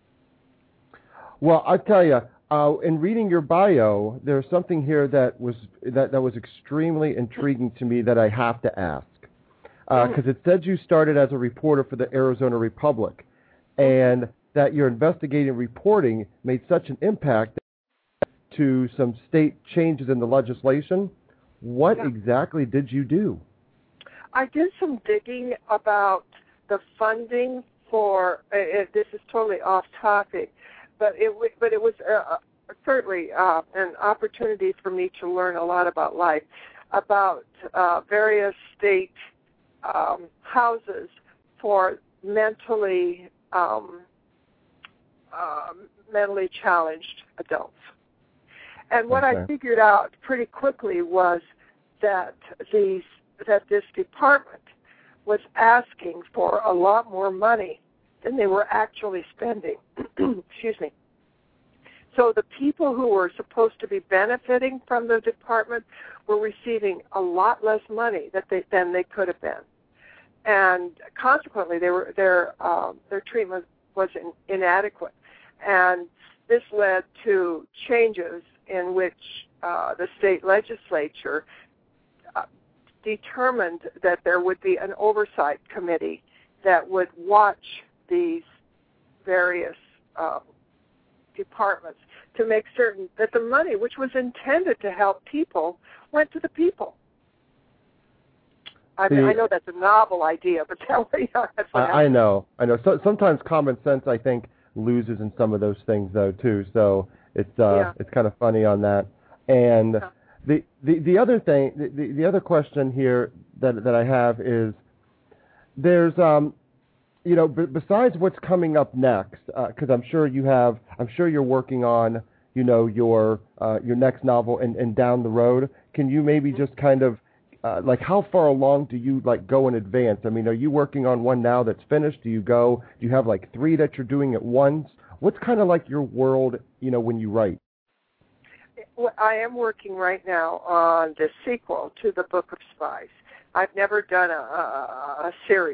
[SPEAKER 2] Well, I tell you, in reading your bio, there's something here that was extremely intriguing to me that I have to ask. Because it said you started as a reporter for the Arizona Republic, and that your investigative reporting made such an impact to some state changes in the legislation. What exactly did you do?
[SPEAKER 5] I did some digging about the funding for, this is totally off topic, but it was certainly an opportunity for me to learn a lot about life, about various state houses for mentally challenged adults. And what I figured out pretty quickly was that this department was asking for a lot more money than they were actually spending. Excuse me. So the people who were supposed to be benefiting from the department were receiving a lot less money than they could have been, and consequently, their treatment was inadequate, and this led to changes in which the state legislature determined that there would be an oversight committee that would watch these various departments to make certain that the money, which was intended to help people, went to the people. I mean, I know that's a novel idea, but that's what
[SPEAKER 2] I know. So, sometimes common sense, I think, loses in some of those things, though, too. So it's kind of funny on that. And the other thing, the other question here that I have is, there's besides what's coming up next, because I'm sure you're working on your next novel and down the road. Can you maybe just kind of how far along do you go in advance? I mean, are you working on one now that's finished? Do you have 3 that you're doing at once? What's kind of your world, when you write?
[SPEAKER 5] Well, I am working right now on the sequel to the Book of Spies. I've never done a series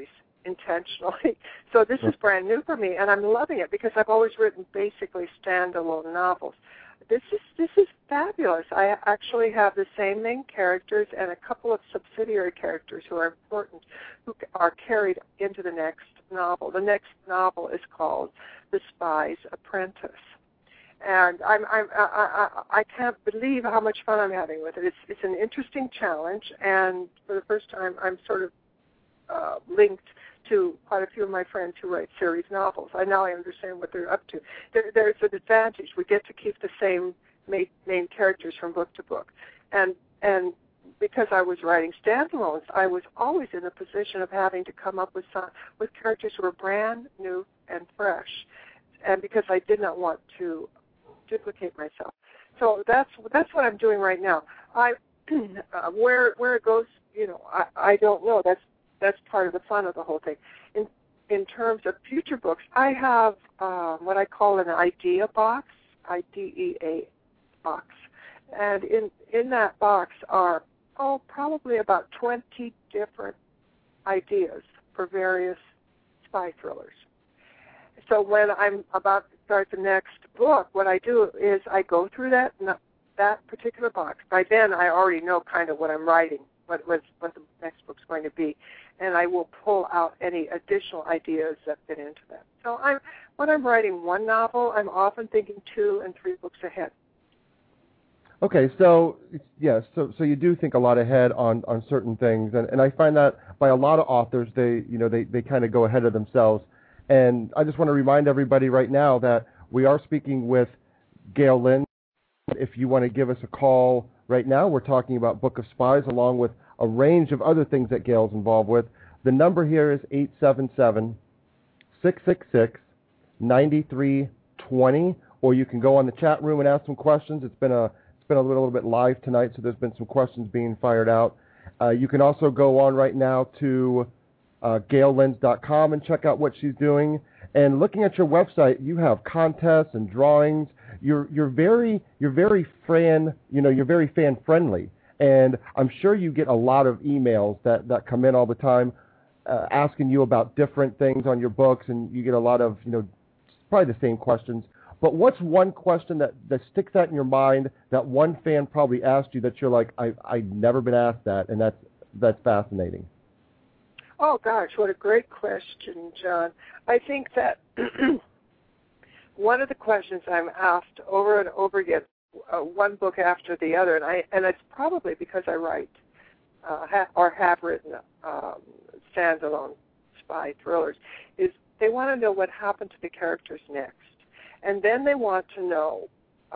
[SPEAKER 5] intentionally. So this is brand new for me, and I'm loving it because I've always written basically standalone novels. This is fabulous. I actually have the same main characters and a couple of subsidiary characters who are important, who are carried into the next novel. The next novel is called The Spy's Apprentice, and I can't believe how much fun I'm having with it. It's an interesting challenge, and for the first time, I'm sort of linked to quite a few of my friends who write series novels. I understand what they're up to. There's an advantage. We get to keep the same main characters from book to book. And because I was writing standalones, I was always in a position of having to come up with characters who were brand new and fresh. And because I did not want to duplicate myself. So that's what I'm doing right now. Where it goes, I don't know. That's part of the fun of the whole thing. In terms of future books, I have what I call an idea box, IDEA box. And in that box are, probably about 20 different ideas for various spy thrillers. So when I'm about to start the next book, what I do is I go through that particular box. By then, I already know kind of what I'm writing, what the next book's going to be, and I will pull out any additional ideas that fit into that. So when I'm writing one novel, I'm often thinking 2 and 3 books ahead.
[SPEAKER 2] Okay, so yes, so you do think a lot ahead on certain things, and I find that by a lot of authors, they kind of go ahead of themselves. And I just want to remind everybody right now that we are speaking with Gail Lynn. If you want to give us a call right now, we're talking about Book of Spies along with a range of other things that Gail's involved with. The number here is 877-666-9320, or you can go on the chat room and ask some questions. It's been a little bit live tonight, so there's been some questions being fired out. You can also go on right now to GailLynds.com and check out what she's doing. And looking at your website, you have contests and drawings. You're very fan friendly, and I'm sure you get a lot of emails that come in all the time asking you about different things on your books, and you get a lot of probably the same questions. But what's one question that sticks out in your mind that one fan probably asked you that you're like, I've never been asked that, and that's fascinating?
[SPEAKER 5] Oh, gosh, what a great question, John. I think that one of the questions I'm asked over and over again, one book after the other, and it's probably because I write or have written standalone spy thrillers, is they want to know what happened to the characters next. And then they want to know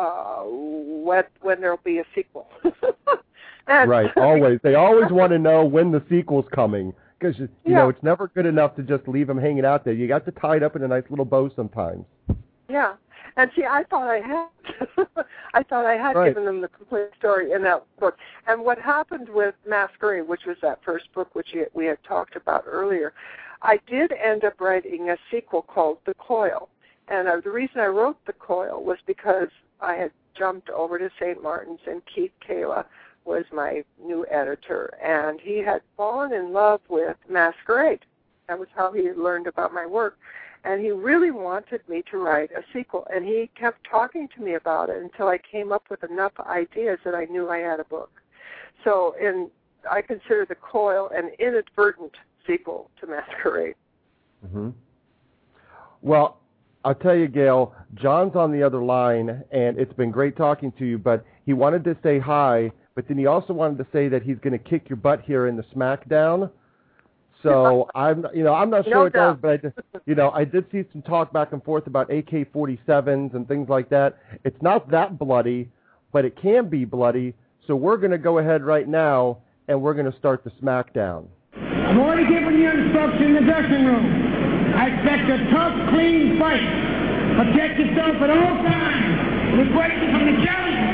[SPEAKER 5] when there will be a sequel.
[SPEAKER 2] Right, always. They always want to know when the sequel's coming. Because, it's never good enough to just leave them hanging out there. You got to tie it up in a nice little bow sometimes.
[SPEAKER 5] Yeah. And see, I thought I had.
[SPEAKER 2] Right.
[SPEAKER 5] Given them the complete story in that book. And what happened with Masquerade, which was that first book which we had talked about earlier, I did end up writing a sequel called The Coil. And the reason I wrote The Coil was because I had jumped over to St. Martin's, and Keith Kayla was my new editor, and he had fallen in love with Masquerade. That was how he had learned about my work. And he really wanted me to write a sequel, and he kept talking to me about it until I came up with enough ideas that I knew I had a book. So I consider The Coil an inadvertent sequel to Masquerade.
[SPEAKER 2] Mm-hmm. Well, I'll tell you, Gail, John's on the other line, and it's been great talking to you, but he wanted to say hi, but then he also wanted to say that he's going to kick your butt here in the SmackDown. So I'm not sure it does, but I did see some talk back and forth about AK-47s and things like that. It's not that bloody, but it can be bloody. So we're going to go ahead right now, and we're going to start the SmackDown.
[SPEAKER 6] I've already given you instruction in the dressing room. I expect a tough, clean fight. Protect yourself at all times. Requesting from the challenger.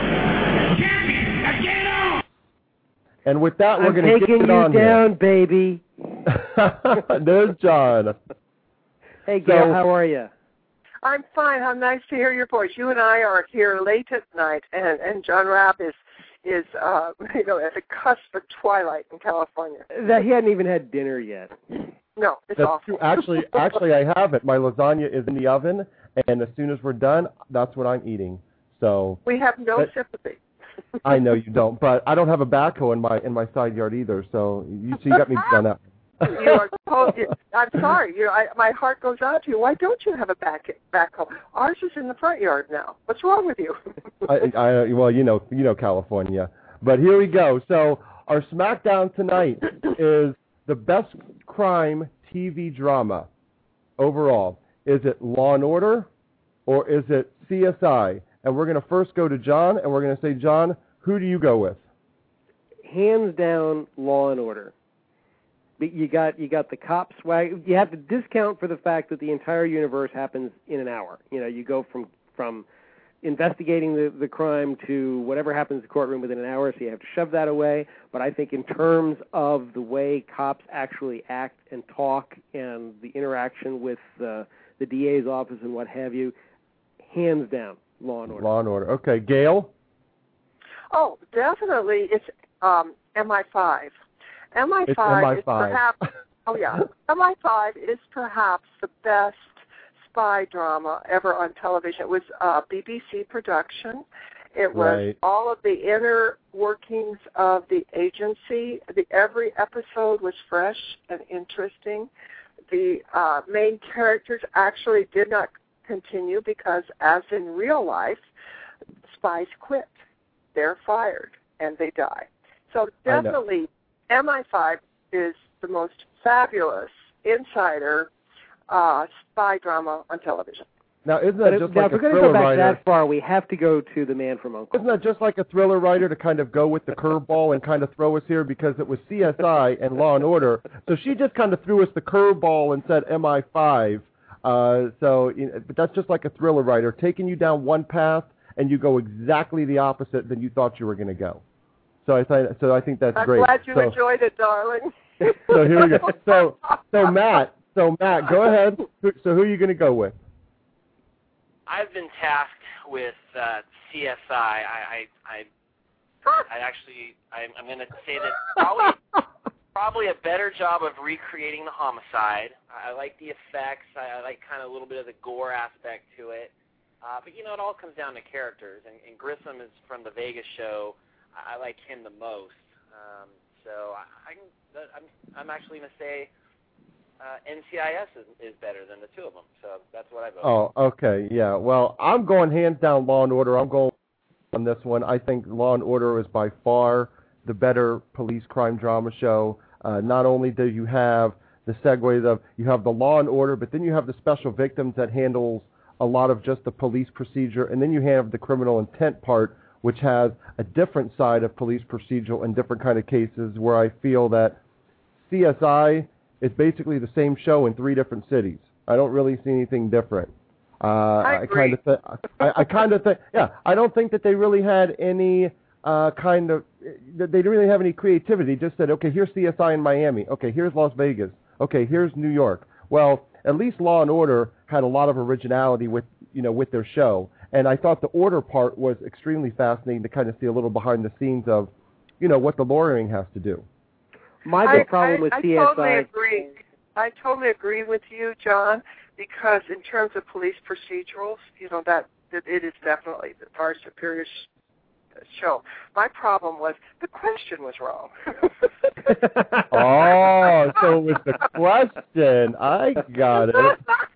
[SPEAKER 2] And with that, we're going to get it on
[SPEAKER 4] here. I'm taking you down, baby.
[SPEAKER 2] There's John.
[SPEAKER 4] Hey, Gail, how are you?
[SPEAKER 5] I'm fine. How nice to hear your voice. You and I are here late at night, and John Rapp is at the cusp of twilight in California.
[SPEAKER 4] He hadn't even had dinner yet.
[SPEAKER 5] No, it's
[SPEAKER 2] That's
[SPEAKER 5] awful.
[SPEAKER 2] true. Actually, I have it. My lasagna is in the oven, and as soon as we're done, that's what I'm eating. So
[SPEAKER 5] we have no sympathy.
[SPEAKER 2] I know you don't, but I don't have a backhoe in my side yard either. So you got me on that.
[SPEAKER 5] You are I'm sorry. My heart goes out to you. Why don't you have a backhoe? Ours is in the front yard now. What's wrong with you?
[SPEAKER 2] Well, you know California. But here we go. So our SmackDown tonight is the best crime TV drama overall. Is it Law and Order or is it CSI? And we're going to first go to John, and we're going to say, John, who do you go with?
[SPEAKER 4] Hands down, Law and Order. You got the cop swag. You have to discount for the fact that the entire universe happens in an hour. You go from investigating the crime to whatever happens in the courtroom within an hour, so you have to shove that away. But I think in terms of the way cops actually act and talk and the interaction with the DA's office and what have you, hands down, Law and Order.
[SPEAKER 2] Law and Order. Okay, Gail?
[SPEAKER 5] Oh, definitely. It's MI5. MI5 is perhaps. Oh yeah, MI5 is perhaps the best spy drama ever on television. It was BBC production. It was all of the inner workings of the agency. Every episode was fresh and interesting. The main characters actually did not continue because, as in real life, spies quit. They're fired and they die. So definitely MI5 is the most fabulous insider spy drama on television.
[SPEAKER 2] Now, isn't that just like a thriller writer?
[SPEAKER 4] If we're going to go back that far, we have to go to The Man from U.N.C.L.E.
[SPEAKER 2] Isn't that just like a thriller writer to kind of go with the curveball and kind of throw us here because it was CSI and Law and Order? So she just kind of threw us the curveball and said MI5. But that's just like a thriller writer taking you down one path and you go exactly the opposite than you thought you were going to go. So I think that's great.
[SPEAKER 5] I'm glad you enjoyed it, darling.
[SPEAKER 2] So here we go. So Matt, go ahead. So who are you going to go with?
[SPEAKER 3] I've been tasked with CSI. I'm going to say that probably a better job of recreating the homicide. I like the effects. I like kind of a little bit of the gore aspect to it. But it all comes down to characters. And Grissom is from the Vegas show. I like him the most. So I'm actually going to say NCIS is better than the two of them. So that's what I vote.
[SPEAKER 2] Oh, okay, yeah. Well, I'm going hands down Law and Order. I'm going on this one. I think Law and Order is by far the better police crime drama show. Not only do you have the segues of you have the Law and Order, but then you have the Special Victims that handles a lot of just the police procedure, and then you have the criminal intent part, which has a different side of police procedural and different kind of cases where I feel that CSI is basically the same show in 3 different cities. I don't really see anything different.
[SPEAKER 5] I agree.
[SPEAKER 2] I kind of think, yeah, I don't think that they really had any they didn't really have any creativity. They just said, okay, here's CSI in Miami. Okay, here's Las Vegas. Okay, here's New York. Well, at least Law and Order had a lot of originality with their show. And I thought the order part was extremely fascinating to kind of see a little behind the scenes of, what the lawyering has to do.
[SPEAKER 4] My big problem with CSI...
[SPEAKER 5] I totally agree with you, John, because in terms of police procedurals, that it is definitely the far superior show. My problem was the question was wrong.
[SPEAKER 2] Oh, so it was the question. I got it.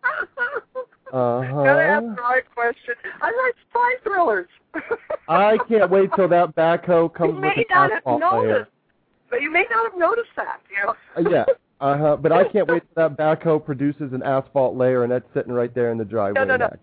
[SPEAKER 5] Gotta ask the right question. I like spy thrillers.
[SPEAKER 2] I can't wait till that backhoe comes with the asphalt layer.
[SPEAKER 5] But you may not have noticed that,
[SPEAKER 2] Yeah. But I can't wait till that backhoe produces an asphalt layer, and that's sitting right there in the driveway.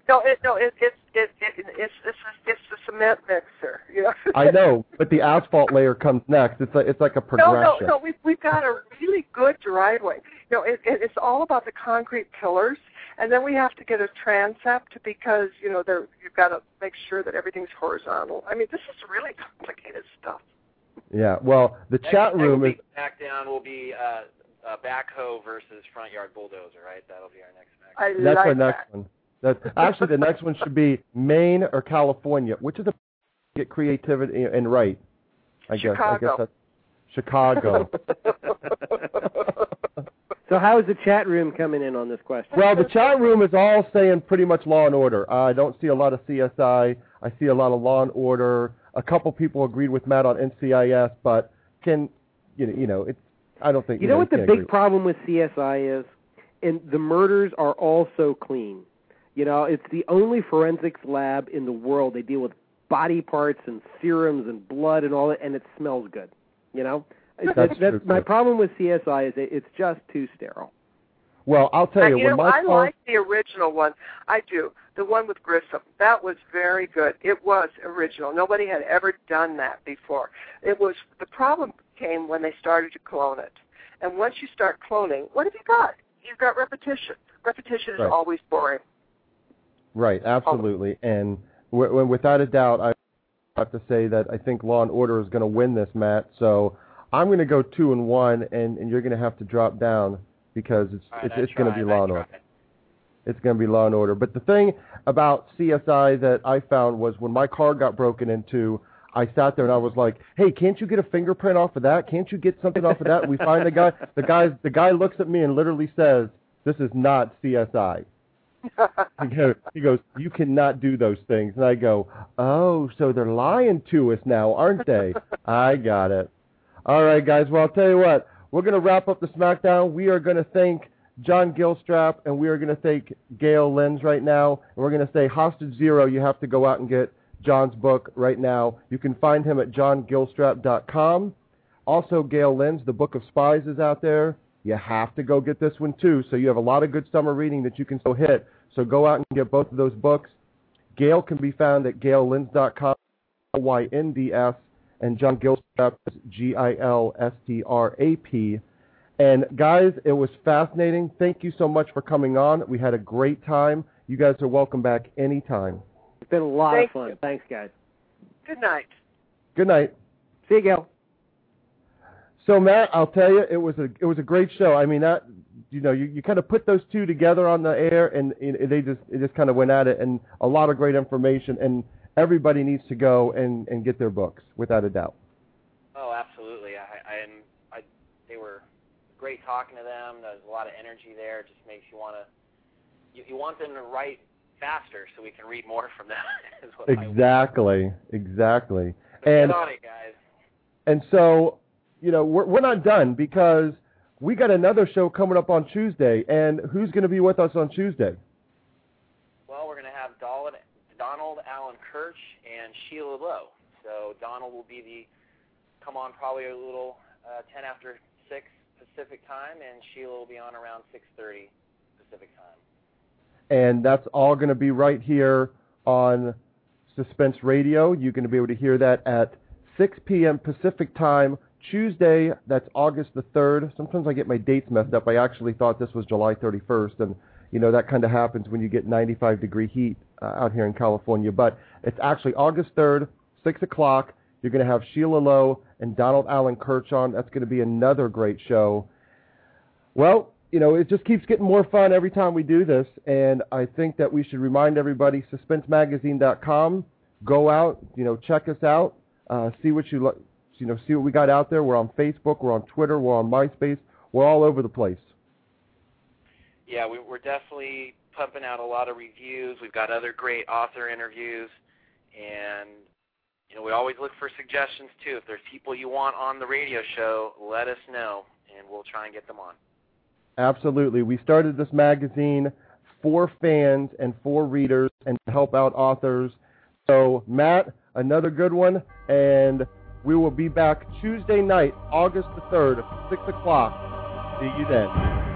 [SPEAKER 2] It's
[SPEAKER 5] the cement mixer.
[SPEAKER 2] I know, but the asphalt layer comes next. It's like a progression.
[SPEAKER 5] No. We've got a really good driveway. It's all about the concrete pillars, and then we have to get a transept because you've got to make sure that everything's horizontal. I mean, this is really complicated stuff.
[SPEAKER 2] Yeah. Well, the chat room is
[SPEAKER 3] back down. Will be. Backhoe versus front yard bulldozer, right? That'll be our next match.
[SPEAKER 2] That's our next one. Actually, the next one should be Maine or California, which is get creativity and right. I guess that's Chicago.
[SPEAKER 4] So how is the chat room coming in on this question?
[SPEAKER 2] Well, the chat room is all saying pretty much Law and Order. I don't see a lot of CSI. I see a lot of Law and Order. A couple people agreed with Matt on NCIS, but it's. I don't think
[SPEAKER 4] you know what the big problem with CSI is, and the murders are all so clean. It's the only forensics lab in the world. They deal with body parts and serums and blood and all that, and it smells good. That's my problem with CSI is it's just too sterile.
[SPEAKER 2] Well, I'll tell you,
[SPEAKER 5] I like the original one. I do. The one with Grissom. That was very good. It was original. Nobody had ever done that before. The problem came when they started to clone it. And once you start cloning, what have you got? You've got repetition. Repetition is always boring.
[SPEAKER 2] Right, absolutely. And without a doubt, I have to say that I think Law and Order is going to win this, Matt. So I'm going to go 2-1, and you're going to have to drop down because it's going to be Law and Order. It's going to be Law and Order. But the thing about CSI that I found was when my car got broken into, I sat there and I was like, "Hey, can't you get a fingerprint off of that? Can't you get something off of that?" We find the guy. The guy looks at me and literally says, "This is not CSI." He goes, "You cannot do those things." And I go, "Oh, so they're lying to us now, aren't they?" I got it. All right, guys. Well, I'll tell you what. We're going to wrap up the SmackDown. We are going to thank John Gilstrap, and we are going to thank Gail Lynds right now. And we're going to say, Hostage Zero, you have to go out and get John's book right now. You can find him at johngilstrap.com. Also, Gail Lynds, The Book of Spies is out there. You have to go get this one, too. So you have a lot of good summer reading that you can still hit. So go out and get both of those books. Gail can be found at gaillynds.com, YNDS, and John Gilstrap is GILSTRAP. And, guys, it was fascinating. Thank you so much for coming on. We had a great time. You guys are welcome back anytime.
[SPEAKER 4] It's been a lot of fun. Thanks, guys.
[SPEAKER 5] Good night.
[SPEAKER 2] Good night.
[SPEAKER 4] See you, Gail.
[SPEAKER 2] So, Matt, I'll tell you, it was a great show. I mean, you kind of put those two together on the air, and it just kind of went at it, and a lot of great information. And everybody needs to go and get their books, without a doubt.
[SPEAKER 3] Oh, absolutely. They were great talking to them. There's a lot of energy there. It just makes you want to. You want them to write faster so we can read more from them. Exactly.
[SPEAKER 2] And
[SPEAKER 3] get on it, guys.
[SPEAKER 2] And so, we're not done because we got another show coming up on Tuesday. And who's going to be with us on Tuesday?
[SPEAKER 3] Well, we're going to have Donald Allen Kirch and Sheila Lowe. So Donald will come on probably a little 10 after 6 Pacific time, and Sheila will be on around 6:30 Pacific time.
[SPEAKER 2] And that's all going to be right here on Suspense Radio. You're going to be able to hear that at 6 p.m. Pacific time, Tuesday. That's August the 3rd. Sometimes I get my dates messed up. I actually thought this was July 31st, and that kind of happens when you get 95-degree heat out here in California. But it's actually August 3rd, 6 o'clock. You're going to have Sheila Lowe and Donald Allen Kirch on. That's going to be another great show. Well, it just keeps getting more fun every time we do this, and I think that we should remind everybody, suspensemagazine.com. Go out, check us out, see what see what we got out there. We're on Facebook, we're on Twitter, we're on MySpace, we're all over the place.
[SPEAKER 3] Yeah, we're definitely pumping out a lot of reviews. We've got other great author interviews, and we always look for suggestions too. If there's people you want on the radio show, let us know, and we'll try and get them on.
[SPEAKER 2] Absolutely. We started this magazine for fans and for readers and to help out authors. So, Matt, another good one, and we will be back Tuesday night, August the 3rd, 6 o'clock. See you then.